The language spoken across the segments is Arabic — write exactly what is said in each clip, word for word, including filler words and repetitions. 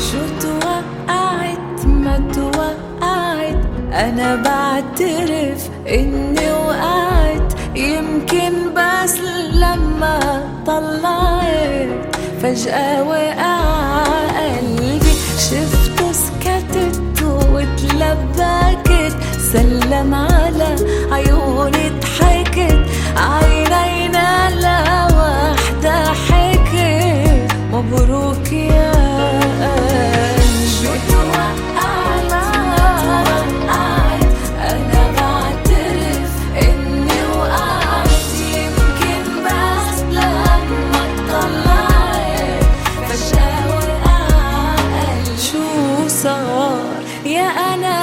شو توقعت ما توقعت، أنا بعترف إني وقعت، يمكن بس لما طلعت فجأة وقع قلبي، شفته سكتت واتلبكت، سلم على عيوني ضحكت، عينينا لوحدة حكت مبروك يا قلبي. شو توقعت ما توقعت، أنا بعترف إني وقعت، يمكن بس لما طلعت فجأة وقع قلبي. شو صار يا أنا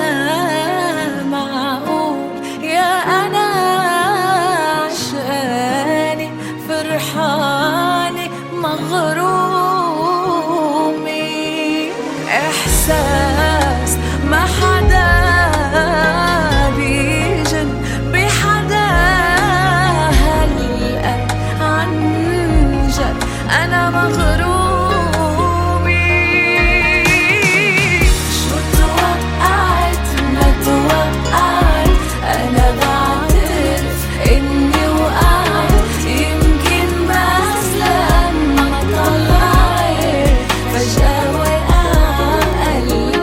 معقول، يا أنا عشقاني فرحاني مغرومي، إحساس ما حدا بيجن بحدا هالقد، عن جد أنا مغرومي. شو توقعت ما توقعت، أنا بعترف إني وقعت، يمكن بس لما طلعت فجأة وقع قلبي.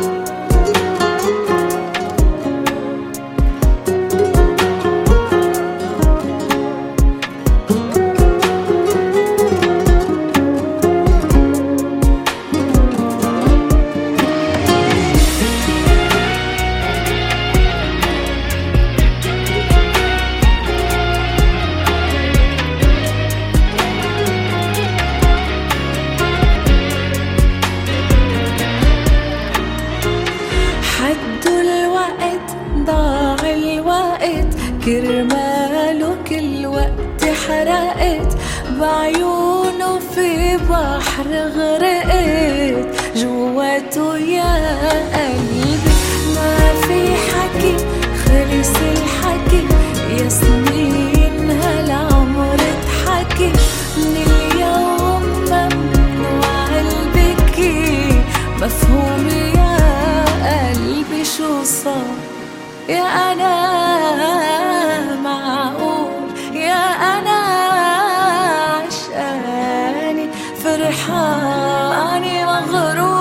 حدوا الوقت ضاع الوقت، كرماله كل وقت حرقت، بعيونه في بحر غرقت، جواته يا قلبي ما في حكي، خلص الحكي يا سنين هالعمر ضحكي، من اليوم ممنوع البكي، مفهوم يا قلبي شو صار يا أنا معقول، يا أنا عشقاني فرحاني مغرومي.